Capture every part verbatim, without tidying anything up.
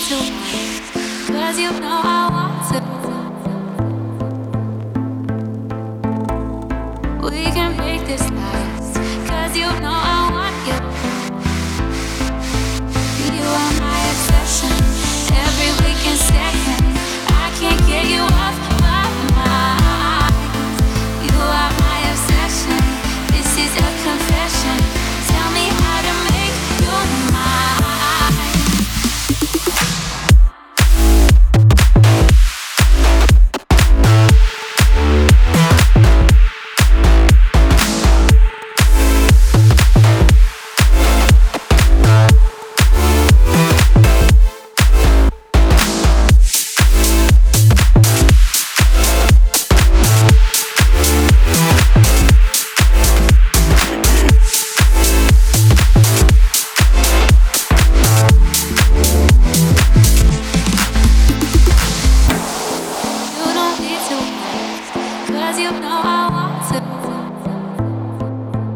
to, 'cause you know I want to. We can make this last, 'cause you know I want you. You are my obsession, every week and second. I can't get you off my mind. You are my obsession, this is a confession. Tell me how to make you mine.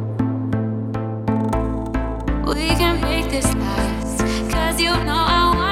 We can make this last, 'cause you know I want